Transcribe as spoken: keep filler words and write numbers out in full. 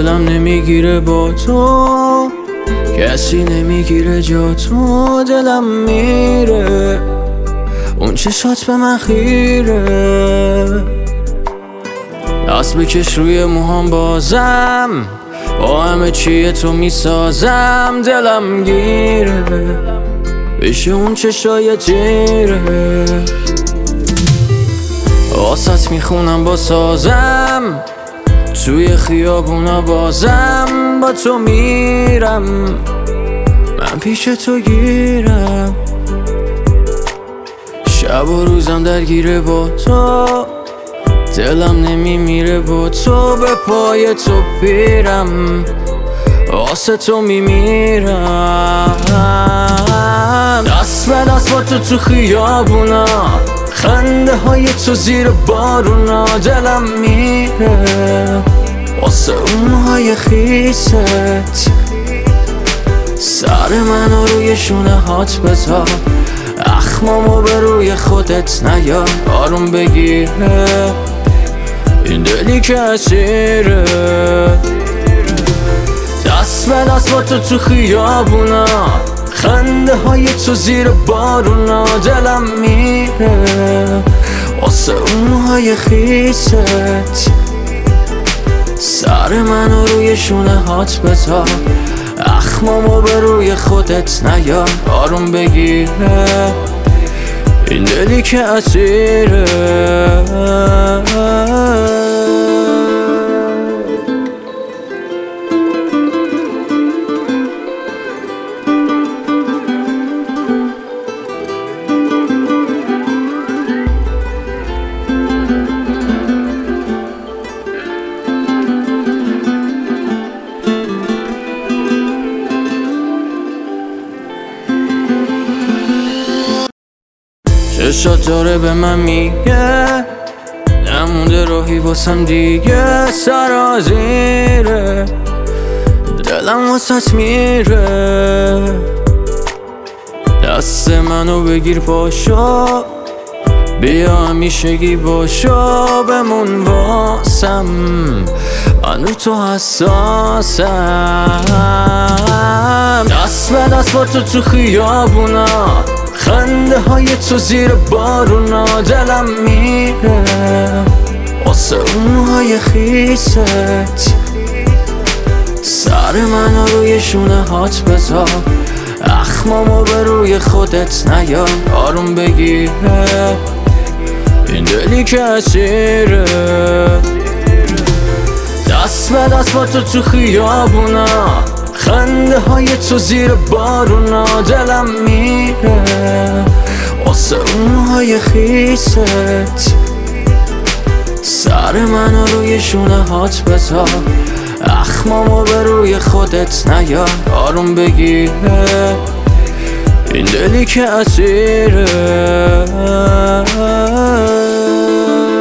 دلم نمیگیره با تو، کسی نمیگیره جا تو. دلم میره اون چشات به من خیره، دست بکش روی موهام بازم، با همه چیه تو میسازم. دلم گیره بشه اون چشای تیره، واسط میخونم با سازم، توی خیابونا بازم با تو میرم، من پیش تو گیرم. شب و روزم درگیره با تو، دلم نمیمیره با تو. به پای تو پیرم، واسه تو میمیرم. دست به دست با تو تو خیابونا، خنده های تو زیر بارونا. دلم میره واسه اون موهای خیست، سر منو روی شونه هات بذار، اخمامو به روی خودت نیار. آروم بگیره این دلی که اسیره، دست به دست با تو تو خیابونا، خنده های تو زیر بارونا. دلم میره واسه اون موهای خیست، سر منو روی شونه هات بذار، اخمامو به روی خودت نیار. آروم بگیره این دلی که اسیره. چشات داره به من میگه نمونده راهی واسم دیگه، سرازیره دلم واسط میره. دست منو بگیر پاشو، بیا همیشگی باشو، بمون واسم، من رو تو حساسم. دست به دست با تو تو خیابونا، خنده های تو زیر بارونا. دلم میره واسه اون موهای خیست، سر منو روی شونه هات بذار، اخمامو به روی خودت نیار. آروم بگیره این دلی که اسیره، دست به دست با تو تو خیابونا، خنده های تو زیر بارونا. دلم میره واسه اون موهای خیست، سر منو روی شونه هات بذار، اخمامو به روی خودت نیار. آروم بگیره این دلی که اسیره.